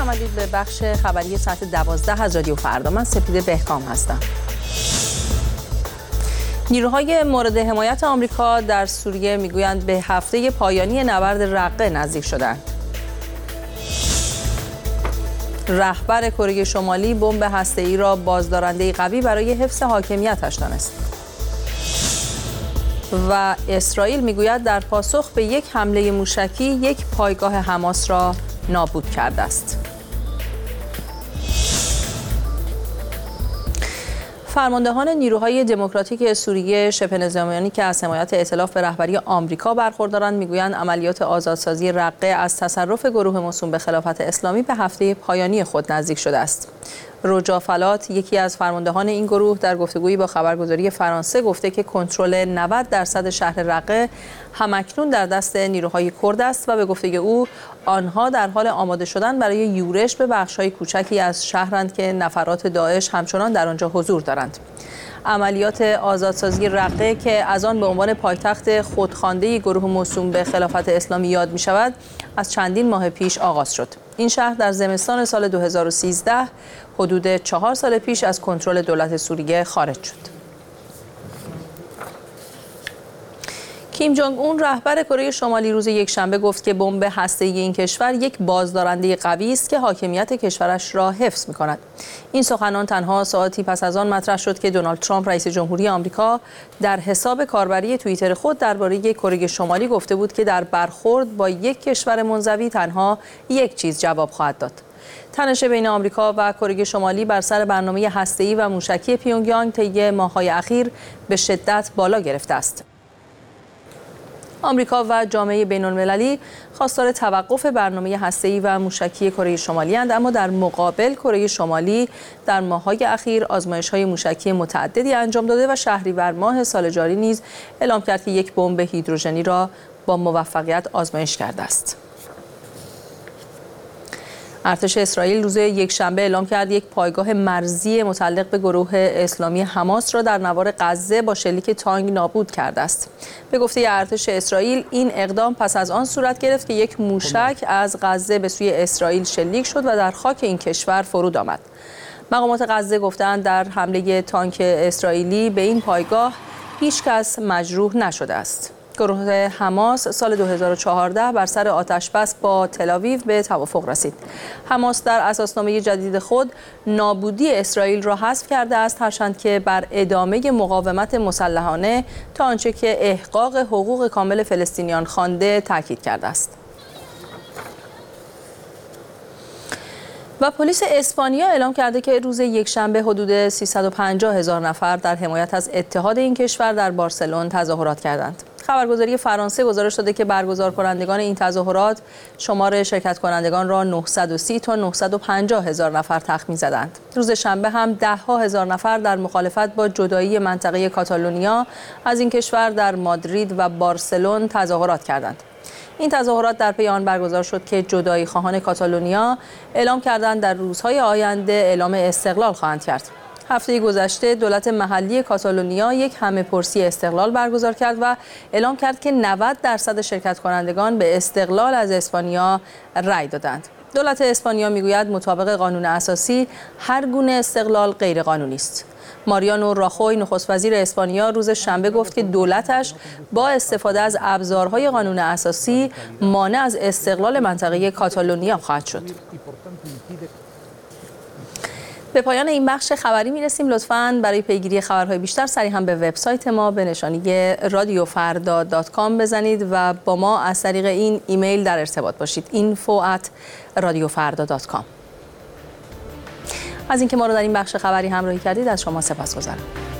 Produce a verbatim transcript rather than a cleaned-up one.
آمدید به بخش خبری ساعت دوازده از رادیو فردا. من سپیده بهکام هستم. نیروهای مورد حمایت آمریکا در سوریه میگویند به هفته پایانی نبرد رقه نزدیک شدند. رهبر کره شمالی بمب هسته‌ای را بازدارنده قوی برای حفظ حاکمیتش دانست. و اسرائیل میگوید در پاسخ به یک حمله موشکی یک پایگاه حماس را نابود کرده است. فرماندهان نیروهای دموکراتیک سوریه شبه نظامیانی که از حمایت ائتلاف به رهبری آمریکا برخوردارند میگویند عملیات آزادسازی رقه از تصرف گروه موسوم به خلافت اسلامی به هفته پایانی خود نزدیک شده است. رجا فلات، یکی از فرماندهان این گروه، در گفتگویی با خبرگزاری فرانسه گفته که کنترل نود درصد شهر رقه همکنون در دست نیروهای کرد است و به گفته او آنها در حال آماده شدن برای یورش به بخش‌های کوچکی از شهرند که نفرات داعش همچنان در آنجا حضور دارند. عملیات آزادسازی رقه که از آن به عنوان پایتخت خودخوانده گروه موسوم به خلافت اسلامی یاد می شود، از چندین ماه پیش آغاز شد. این شهر در زمستان سال دو هزار و سیزده حدود چهار سال پیش از کنترل دولت سوریه خارج شد. کیم جونگ اون رهبر کره شمالی روز یکشنبه گفت که بمب هسته‌ای این کشور یک بازدارنده قوی است که حاکمیت کشورش را حفظ می‌کند. این سخنان تنها ساعتی پس از آن مطرح شد که دونالد ترامپ رئیس جمهوری آمریکا در حساب کاربری توییتر خود درباره کره شمالی گفته بود که در برخورد با یک کشور منزوی تنها یک چیز جواب خواهد داد. تنش بین آمریکا و کره شمالی بر سر برنامه هسته‌ای و موشکی پیونگیانگ طی ماه‌های اخیر به شدت بالا گرفته است. آمریکا و جامعه بین‌المللی خواستار توقف برنامه هسته‌ای و موشکی کره شمالی اند، اما در مقابل کره شمالی در ماه‌های اخیر آزمایش‌های موشکی متعددی انجام داده و شهریور ماه سال جاری نیز اعلام کرد که یک بمب هیدروژنی را با موفقیت آزمایش کرده است. ارتش اسرائیل روز یکشنبه اعلام کرد یک پایگاه مرزی متعلق به گروه اسلامی حماس را در نوار غزه با شلیک تانک نابود کرده است. به گفته ارتش اسرائیل این اقدام پس از آن صورت گرفت که یک موشک از غزه به سوی اسرائیل شلیک شد و در خاک این کشور فرود آمد. مقامات غزه گفتند در حمله تانک اسرائیلی به این پایگاه هیچ کس مجروح نشده است. گروه حماس سال دو هزار و چهارده بر سر آتش‌بس با تل‌آویو به توافق رسید. حماس در اساسنامه جدید خود نابودی اسرائیل را حذف کرده است، هرچند که بر ادامه مقاومت مسلحانه تا آنچه که احقاق حقوق کامل فلسطینیان خوانده تاکید کرده است. و پلیس اسپانیا اعلام کرده که روز یکشنبه حدود سیصد و پنجاه هزار نفر در حمایت از اتحاد این کشور در بارسلون تظاهرات کردند. خبرگزاری فرانسه گزارش داده که برگزار کنندگان این تظاهرات شمار شرکت کنندگان را نهصد و سی تا نهصد و پنجاه هزار نفر تخمین زدند. روز شنبه هم ده ها هزار نفر در مخالفت با جدایی منطقه کاتالونیا از این کشور در مادرید و بارسلون تظاهرات کردند. این تظاهرات در پی آن برگزار شد که جدایی خواهان کاتالونیا اعلام کردند در روزهای آینده اعلام استقلال خواهند کرد. هفته گذشته دولت محلی کاتالونیا یک همه‌پرسی استقلال برگزار کرد و اعلام کرد که نود درصد شرکت کنندگان به استقلال از اسپانیا رأی دادند. دولت اسپانیا میگوید مطابق قانون اساسی هر گونه استقلال غیر قانونی است. ماریانو راخوی نخست وزیر اسپانیا روز شنبه گفت که دولتش با استفاده از ابزارهای قانون اساسی مانع از استقلال منطقه کاتالونیا خواهد شد. به پایان این بخش خبری میرسیم. لطفاً برای پیگیری خبرهای بیشتر صریحاً به وبسایت ما به نشانی رادیو فردا دات کام بزنید و با ما از طریق این ایمیل در ارتباط باشید. اینفو ات رادیو فردا دات کام. از اینکه ما رو در این بخش خبری همراهی کردید از شما سپاسگزارم.